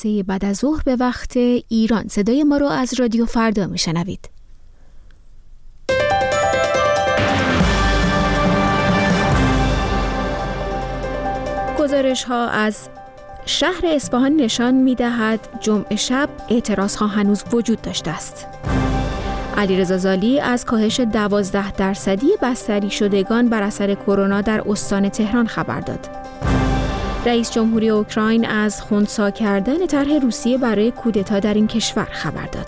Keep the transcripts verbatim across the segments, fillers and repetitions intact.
سه بعد از ظهر به وقت ایران. صدای ما رو از رادیو فردا میشنوید. گزارش ها از شهر اصفهان نشان می‌دهد جمعه شب اعتراضها هنوز وجود داشته است. علیرضا زالی از کاهش دوازده درصدی بستری شدگان بر اثر کرونا در استان تهران خبر داد. رئیس جمهوری اوکراین از خنثی کردن طرح روسیه برای کودتا در این کشور خبر داد.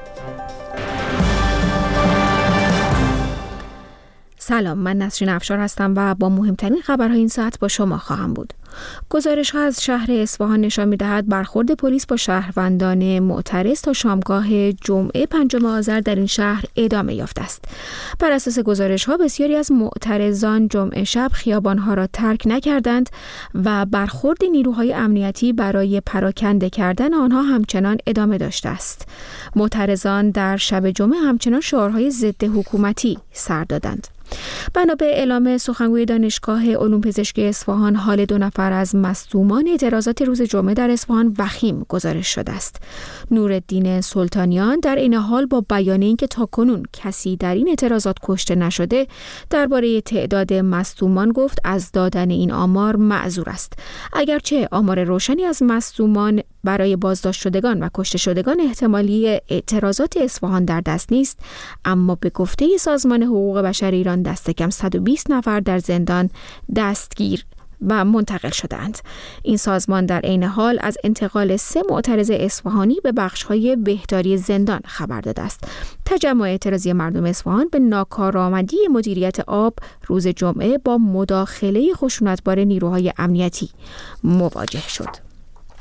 سلام، من نسرین افشار هستم و با مهمترین خبرهای این ساعت با شما خواهم بود. گزارش ها از شهر اصفهان نشان می‌دهد برخورد پلیس با شهروندان معترض تا شامگاه جمعه پنجم آذر در این شهر ادامه یافته است. بر اساس گزارش ها بسیاری از معترضان جمعه شب خیابان‌ها را ترک نکردند و برخورد نیروهای امنیتی برای پراکنده کردن آنها همچنان ادامه داشته است. معترضان در شب جمعه همچنان شعارهای ضد حکومتی سر دادند. بنا به اعلام سخنگوی دانشگاه علوم پزشکی اصفهان، حال دو نفر از مصدومان اعتراضات روز جمعه در اصفهان وخیم گزارش شده است. نورالدین سلطانیان در این حال با بیان اینکه تاکنون کسی در این اعتراضات کشته نشده، درباره تعداد مصدومان گفت از دادن این آمار معذور است. اگرچه آمار روشنی از مصدومان برای بازداشت شدگان و کشته شدگان احتمالی اعتراضات اصفهان در دست نیست، اما به گفته سازمان حقوق بشر ایران دست کم صد و بیست نفر در زندان دستگیر و منتقل شدند. این سازمان در عین حال از انتقال سه معترض اصفهانی به بخش‌های بهداری زندان خبر داده است. تجمع اعتراضی مردم اصفهان به ناکارآمدی مدیریت آب روز جمعه با مداخله خشونتبار نیروهای امنیتی مواجه شد.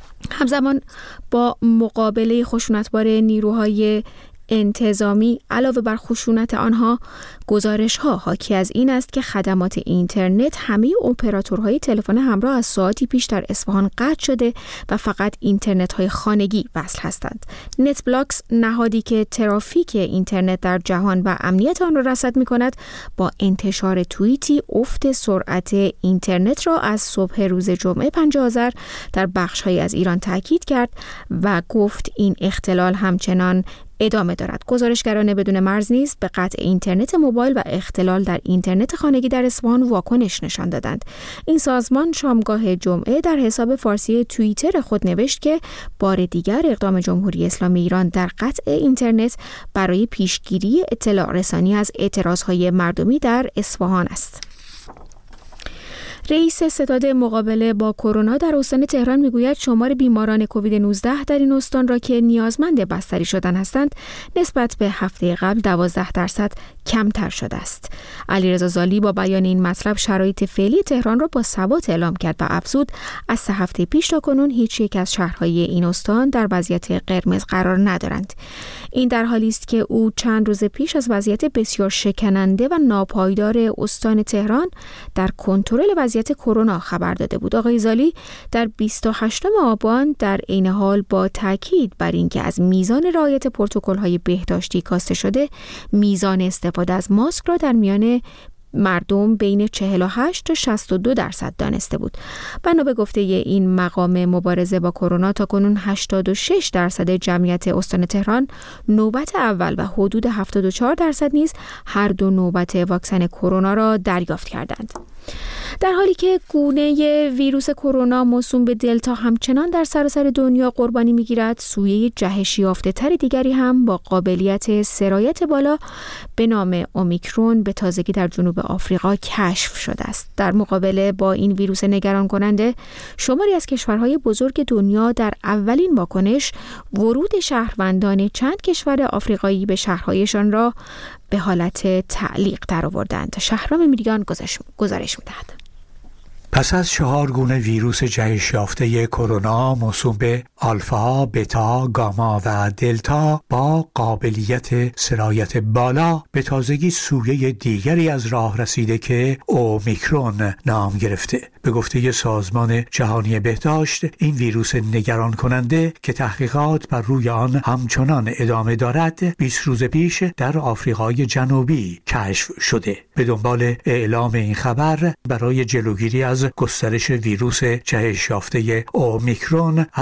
همزمان با مقابله خشونتبار نیروهای انتظامی علاوه بر خشونت آنها، گزارش ها حاکی از این است که خدمات اینترنت همه اپراتورهای تلفن همراه از ساعتی پیش در اصفهان قطع شده و فقط اینترنت های خانگی وصل هستند. نت بلاکس، نهادی که ترافیک اینترنت در جهان و امنیت آن را رصد می کند، با انتشار توییتی افت سرعت اینترنت را از صبح روز جمعه پنجم آذر در بخش‌هایی از ایران تاکید کرد و گفت این اختلال همچنان ادامه دارد. گزارشگران بدون مرز نیز به قطع اینترنت موبایل و اختلال در اینترنت خانگی در اصفهان واکنش نشان دادند. این سازمان شامگاه جمعه در حساب فارسی توییتر خود نوشت که بار دیگر اقدام جمهوری اسلامی ایران در قطع اینترنت برای پیشگیری اطلاع رسانی از اعتراضهای مردمی در اصفهان است. رئیس ستاد مقابله با کرونا در استان تهران میگوید شمار بیماران کووید نوزده در این استان را که نیازمند بستری شدن هستند نسبت به هفته قبل دوازده درصد کمتر شده است. علیرضا زالی با بیان این مطلب شرایط فعلی تهران را با ثبات اعلام کرد و افزود از سه هفته پیش تا کنون هیچ یک از شهرهای این استان در وضعیت قرمز قرار ندارند. این در حالی است که او چند روز پیش از وضعیت بسیار شکننده و ناپایدار استان تهران در کنترل وضعیت کرونا خبر داده بود. آقای زالی در بیست و هشتم آبان در عین حال با تاکید بر اینکه از میزان رعایت پروتکل‌های بهداشتی کاسته شده، میزان استفاده از ماسک را در میان مردم بین چهل و هشت تا شصت و دو درصد دانسته بود. بنا به گفته این مقام مبارزه با کرونا تاکنون هشتاد و شش درصد جمعیت استان تهران نوبت اول و حدود هفتاد و چهار درصد نیز هر دو نوبت واکسن کرونا را دریافت کردند. در حالی که گونه ویروس کرونا موسوم به دلتا همچنان در سراسر دنیا قربانی می‌گیرد، سویه جهش یافته‌تر دیگری هم با قابلیت سرایت بالا به نام اومیکرون به تازگی در جنوب آفریقا کشف شده است. در مقابله با این ویروس نگران کننده، شماری از کشورهای بزرگ دنیا در اولین واکنش ورود شهروندان چند کشور آفریقایی به شهرهایشان را به حالت تعلیق درآوردند. شهرام میریان گزارش می‌دهد. پس از چهار گونه ویروس جهش یافته کرونا موسوم به آلفا، بتا، گاما و دلتا با قابلیت سرایت بالا، به تازگی سویه دیگری از راه رسیده که اومیکرون نام گرفته. به گفته سازمان جهانی بهداشت، این ویروس نگران کننده که تحقیقات بر روی آن همچنان ادامه دارد، بیست روز پیش در آفریقای جنوبی کشف شده. به دنبال اعلام این خبر، برای جلوگیری از گسترش ویروس جهش یافته اومیکرون از اتحاد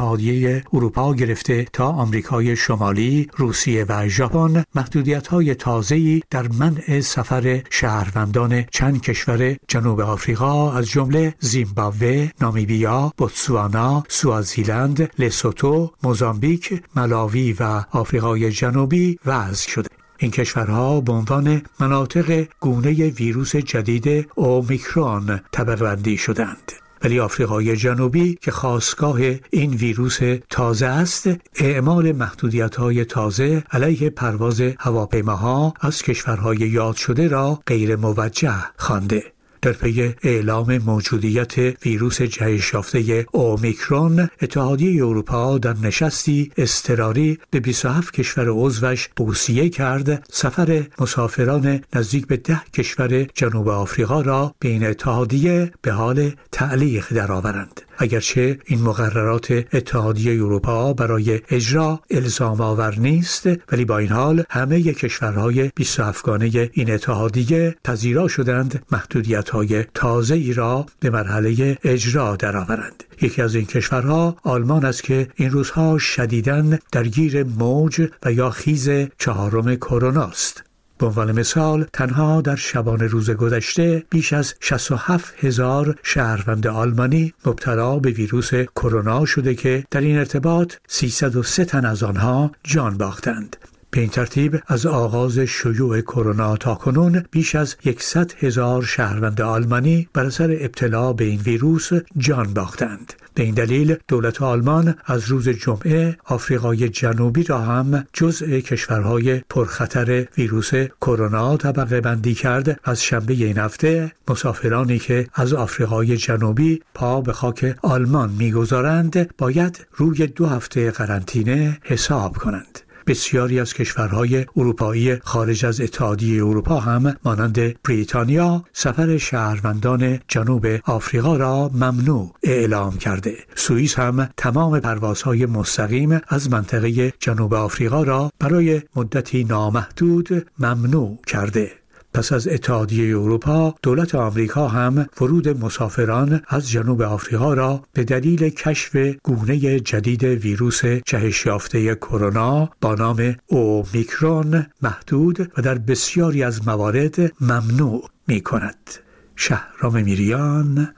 اتحادیه اروپا گرفته تا آمریکای شمالی، روسیه و ژاپن محدودیت‌های تازه‌ای در منع سفر شهروندان چند کشور جنوب آفریقا از جمله زیمبابوه، نامیبیا، بوتسوانا، سوازیلند، لسوتو، موزامبیک، ملاوی و آفریقای جنوبی وضع شده. این کشورها به عنوان مناطق گونه ویروس جدید اومیکرون طبقه بندی شدند. ولی آفریقای جنوبی که خاستگاه این ویروس تازه است، اعمال محدودیت‌های تازه علیه پرواز هواپیماها از کشورهای یاد شده را غیر موجه خوانده. در پی اعلام موجودیت ویروس جهش یافته اومیکرون، اتحادیه اروپا در نشستی اضطراری به بیست و هفت کشور عضوش توصیه کرد سفر مسافران نزدیک به ده کشور جنوب آفریقا را به این اتحادیه به حال تعلیق درآورند. اگرچه این مقررات اتحادیه اروپا برای اجرا الزام آور نیست، ولی با این حال همه کشورهای بیست و هفت گانه این اتحادیه پذیرا شدند محدودیت‌های تازه‌ای را به مرحله اجرا درآورند. یکی از این کشورها آلمان است که این روزها شدیداً درگیر موج و یا خیز چهارم کرونا است. به عنوان مثال تنها در شبانه روز گذشته بیش از شصت و هفت هزار شهروند آلمانی مبتلا به ویروس کرونا شده که در این ارتباط سیصد و سه تن از آنها جان باختند. به این ترتیب از آغاز شیوع کرونا تا کنون بیش از صد هزار شهروند آلمانی بر اثر ابتلا به این ویروس جان باختند. به این دلیل دولت آلمان از روز جمعه آفریقای جنوبی را هم جزء کشورهای پرخطر ویروس کرونا طبقه بندی کرد. از شنبه این هفته مسافرانی که از آفریقای جنوبی پا به خاک آلمان می‌گذارند باید روی دو هفته قرنطینه حساب کنند. بسیاری از کشورهای اروپایی خارج از اتحادیه اروپا هم مانند بریتانیا سفر شهروندان جنوب آفریقا را ممنوع اعلام کرده. سوئیس هم تمام پروازهای مستقیم از منطقه جنوب آفریقا را برای مدتی نامحدود ممنوع کرده. پس از اتحادیه اروپا، دولت آمریکا هم ورود مسافران از جنوب آفریقا را به دلیل کشف گونه جدید ویروس جهش یافته کرونا با نام اومیکرون محدود و در بسیاری از موارد ممنوع می کند. شهرام میریان،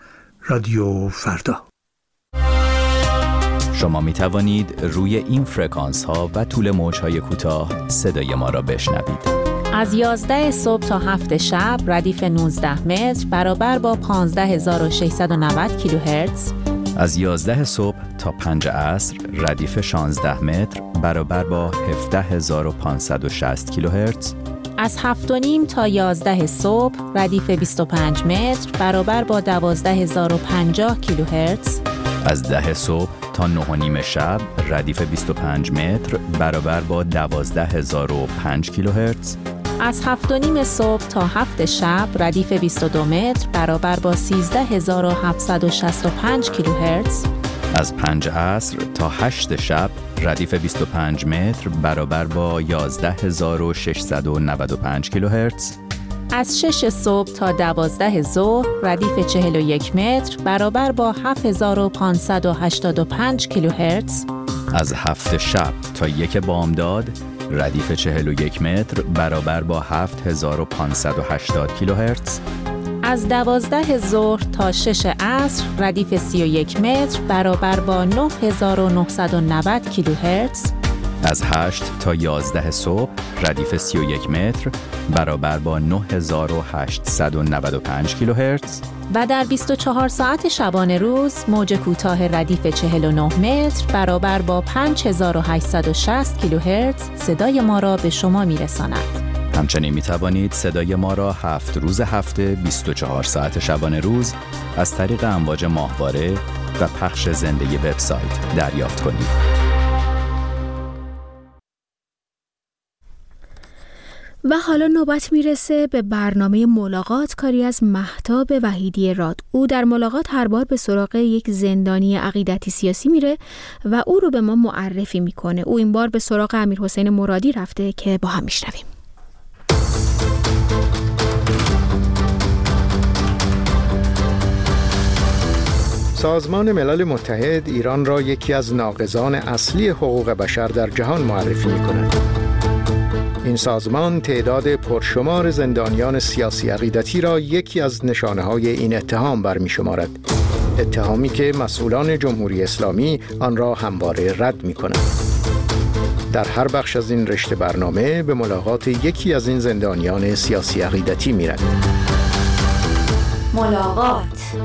رادیو فردا. شما می توانید روی این فرکانس ها و طول موج های کوتاه صدای ما را بشنوید. از یازده صبح تا هفت شب ردیف نوزده متر برابر با پانزده هزار و ششصد و نود کیلوهرتز. از یازده صبح تا پنج عصر ردیف شانزده متر برابر با هفده هزار و پانصد و شصت کیلوهرتز. از هفت و نیم تا یازده صبح ردیف بیست و پنج متر برابر با دوازده هزار و پنجاه کیلوهرتز. از ده صبح تا نه و نیم شب ردیف بیست و پنج متر برابر با دوازده هزار و پنج کیلوهرتز. از هفت و نیم صبح تا هفت شب ردیف بیست و دو متر برابر با سیزده هزار و هفتصد و شصت و پنج کیلوهرتز. از پنج عصر تا هشت شب ردیف بیست و پنج متر برابر با یازده هزار و ششصد و نود و پنج کیلوهرتز. از شش صبح تا دوازده ظهر ردیف چهل و یک متر برابر با هفت هزار و پانصد و هشتاد و پنج کیلوهرتز. از هفت شب تا یک بامداد ردیف چهل و یک متر برابر با هفت هزار و پانصد و هشتاد کیلوهرتز. از دوازده ظهر تا شش عصر ردیف سی و یک متر برابر با نه هزار و نهصد و نود کیلوهرتز. از هشت تا یازده صبح ردیف سی و یک متر برابر با نه هزار و هشتصد و نود و پنج کیلوهرتز. و در بیست و چهار ساعت شبانه روز موج کوتاه ردیف چهل و نه متر برابر با پنج هزار و هشتصد و شصت کیلوهرتز صدای ما را به شما میرساند. همچنین می توانید صدای ما را هفت روز هفته بیست و چهار ساعت شبانه روز از طریق امواج ماهواره و پخش زنده وبسایت دریافت کنید. و حالا نوبت میرسه به برنامه ملاقات کاری از مهتاب وحیدی راد. او در ملاقات هر بار به سراغ یک زندانی عقیدتی سیاسی میره و او رو به ما معرفی میکنه. او این بار به سراغ امیرحسین مرادی رفته که با هم میشنویم. سازمان ملل متحد ایران را یکی از ناقضان اصلی حقوق بشر در جهان معرفی می‌کند. این سازمان تعداد پرشمار زندانیان سیاسی عقیدتی را یکی از نشانه‌های این اتهام برمی‌شمارد. اتهامی که مسئولان جمهوری اسلامی آن را همواره رد می‌کنند. در هر بخش از این رشته برنامه به ملاقات یکی از این زندانیان سیاسی عقیدتی می‌رویم. ملاقات.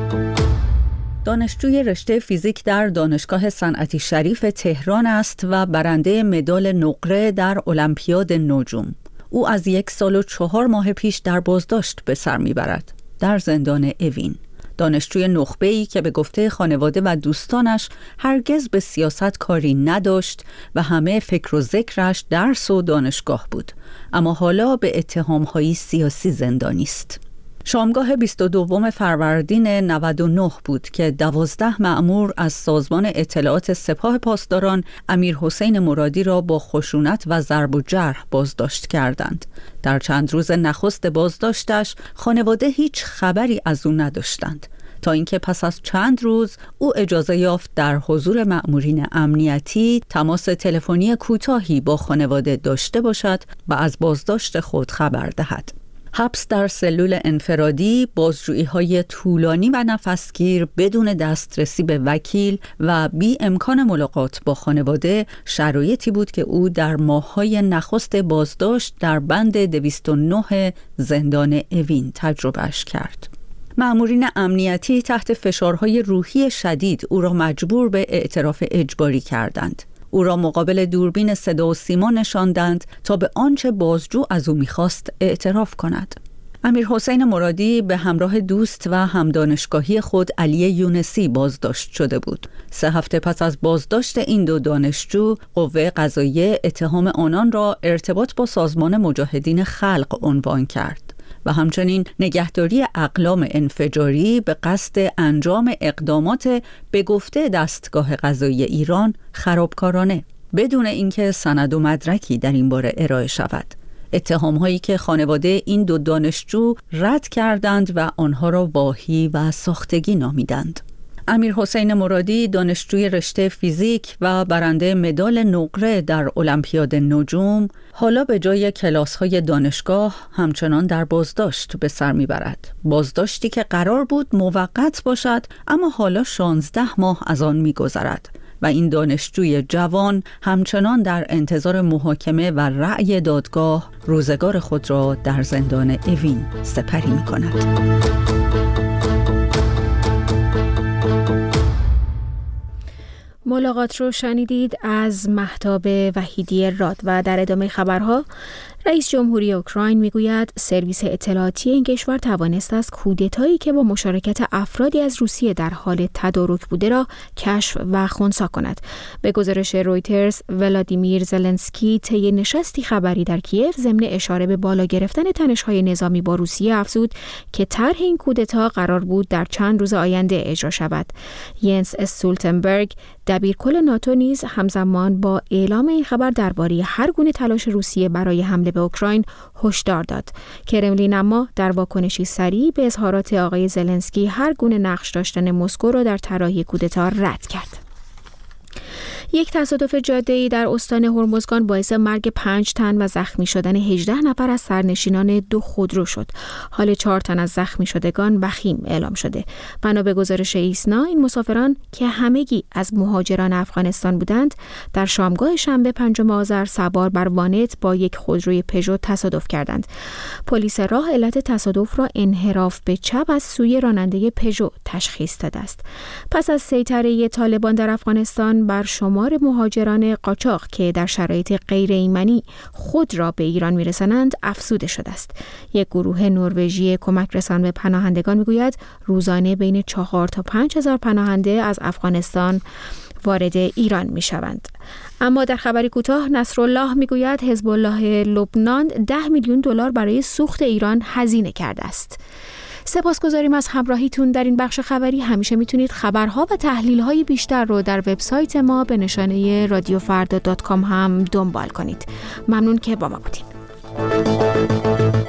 دانشجوی رشته فیزیک در دانشگاه صنعتی شریف تهران است و برنده مدال نقره در المپیاد نجوم. او از یک سال و چهار ماه پیش در بازداشت به سر میبرد، در زندان اوین. دانشجوی نخبه‌ای که به گفته خانواده و دوستانش هرگز به سیاست کاری نداشت و همه فکر و ذکرش درس و دانشگاه بود، اما حالا به اتهام‌های سیاسی زندانی است. شامگاه بیست و دوم فروردین نود و نه بود که دوازده مأمور از سازمان اطلاعات سپاه پاسداران امیر حسین مرادی را با خشونت و ضرب و جرح بازداشت کردند. در چند روز نخست بازداشتش خانواده هیچ خبری از او نداشتند تا اینکه پس از چند روز او اجازه یافت در حضور مأمورین امنیتی تماس تلفنی کوتاهی با خانواده داشته باشد و از بازداشت خود خبر دهد. حبس در سلول انفرادی، بازجویی‌های طولانی و نفسگیر بدون دسترسی به وکیل و بی امکان ملاقات با خانواده شرایطی بود که او در ماه‌های نخست بازداشت در بند دویست و نه زندان اوین تجربهش کرد. مأمورین امنیتی تحت فشارهای روحی شدید او را مجبور به اعتراف اجباری کردند. او را مقابل دوربین صدا و سیما نشاندند تا به آنچه بازجو از او می‌خواست اعتراف کند. امیر حسین مرادی به همراه دوست و همدانشگاهی خود علی یونسی بازداشت شده بود. سه هفته پس از بازداشت این دو دانشجو، قوه قضاییه اتهام آنان را ارتباط با سازمان مجاهدین خلق عنوان کرد و همچنین نگهداری اقلام انفجاری به قصد انجام اقدامات به گفته دستگاه قضایی ایران خرابکارانه، بدون اینکه سند و مدرکی در این باره ارائه شود. اتهام‌هایی که خانواده این دو دانشجو رد کردند و آنها را واهی و ساختگی نامیدند. امیر حسین مرادی، دانشجوی رشته فیزیک و برنده مدال نقره در المپیاد نجوم، حالا به جای کلاس‌های دانشگاه همچنان در بازداشت به سر می‌برد. بازداشتی که قرار بود موقت باشد، اما حالا شانزده ماه از آن می‌گذرد و این دانشجوی جوان همچنان در انتظار محاکمه و رأی دادگاه روزگار خود را در زندان اوین سپری می‌کند. ملاقات رو شنیدید از مهتاب وحیدی راد و در ادامه خبرها رئیس جمهوری اوکراین میگوید سرویس اطلاعاتی این کشور توانست از کودتایی که با مشارکت افرادی از روسیه در حال تدارک بوده را کشف و خنثی کند. به گزارش رویترز، ولادیمیر زلنسکی طی نشستی خبری در کیف ضمن اشاره به بالا گرفتن تنش‌های نظامی با روسیه افزود که طرح این کودتا قرار بود در چند روز آینده اجرا شود. ینس استولتنبرگ، دبیرکل ناتو نیز همزمان با اعلام این خبر درباره هر گونه تلاش روسیه برای حمله به اوکراین هشدار داد. کرملین اما در واکنشی سریع به اظهارات آقای زلنسکی هر گونه نقش داشتن مسکو را در طراحی کودتا رد کرد. یک تصادف جاده‌ای در استان هرمزگان باعث مرگ پنج تن و زخمی شدن هجده نفر از سرنشینان دو خودرو شد. حال چهار تن از زخمی شدگان وخیم اعلام شده. بنا به گزارش ایسنا، این مسافران که همگی از مهاجران افغانستان بودند، در شامگاه شنبه پنجم آذر سوار بر وانت با یک خودروی پژو تصادف کردند. پلیس راه علت تصادف را انحراف به چپ از سوی راننده پژو تشخیص داده است. پس از سیطره طالبان در افغانستان بر شما مهاجران قاچاق که در شرایط غیر ایمنی خود را به ایران میرسانند افزوده شده است. یک گروه نروژی کمک رسان به پناهندگان میگوید روزانه بین چهار تا پنج هزار پناهنده از افغانستان وارد ایران میشوند. اما در خبری کوتاه نصرالله میگوید حزب الله لبنان ده میلیون دلار برای سوخت ایران هزینه کرده است. سپاسگزاریم از همراهیتون در این بخش خبری. همیشه میتونید خبرها و تحلیل‌های بیشتر رو در وبسایت ما به نشانه رادیو فردا دات کام هم دنبال کنید. ممنون که با ما بودین.